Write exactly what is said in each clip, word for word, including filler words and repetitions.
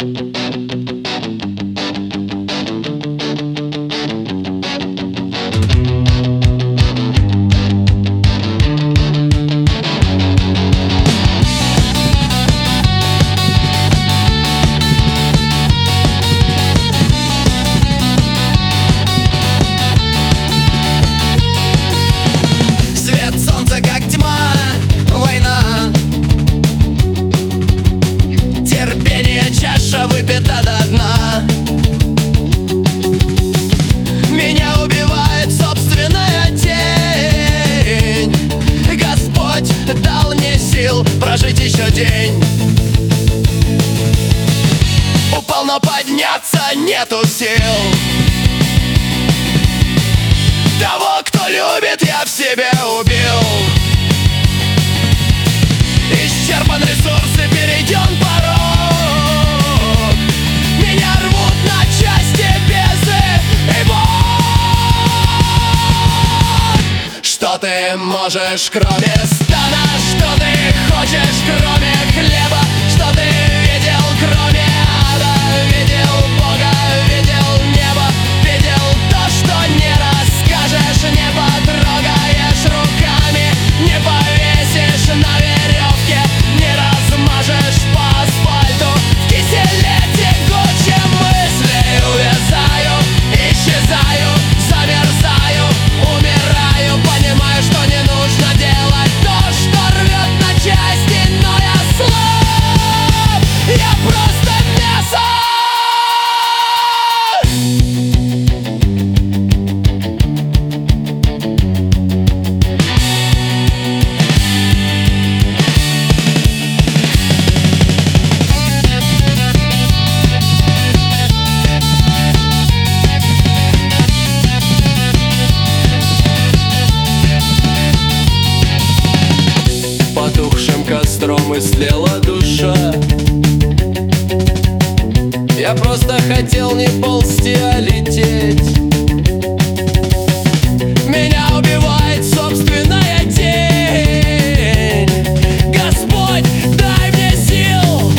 Свет солнца как тьма, война. Терпение, чаша выпита до дна. Меня убивает собственная тень. Господь дал мне сил прожить еще день. Упал, но подняться нету сил. Того, кто любит, я в себе убил. Исчерпан ресурсы, перейден порог. Меня рвут на части безы и боль. Что ты можешь, кроме стана? Что ты хочешь, кроме хлеба? Что ты видел, кроме ада? Видел Бога, видел небо, видел то, что не расскажешь, не потрогаешь руками, не повесишь на веревке, не размажешь по асфальту. В киселе тягучем мыслей увязаю, исчезаю, замерзаю, умираю. Понимаю, что не нужно делать то, что рвет на части, но я слаб, я просто мясо. Потухшим костром истлела душа. Я просто хотел не ползти, а лететь. Меня убивает собственная тень. Господь, дай мне сил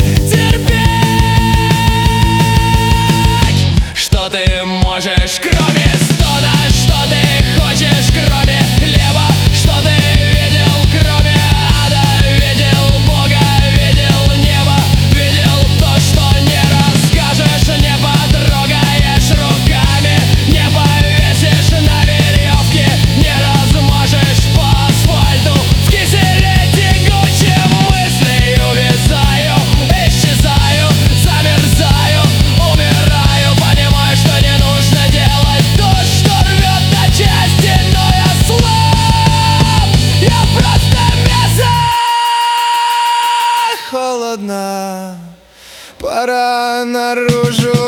терпеть. Что ты можешь, кроме стона? Что ты хочешь, кроме хлеба? Что ты видел, кроме ада? Видел Бога, видел небо, видел то, что не расскажешь, не потрогаешь руками, не повесишь на веревке, не размажешь по асфальту. В киселе тягучем мыслей увязаю, исчезаю, замерзаю, умираю. Понимаю, что не нужно делать то, что рвет на части, но я слаб, я просто мясо. Холодно, пора наружу.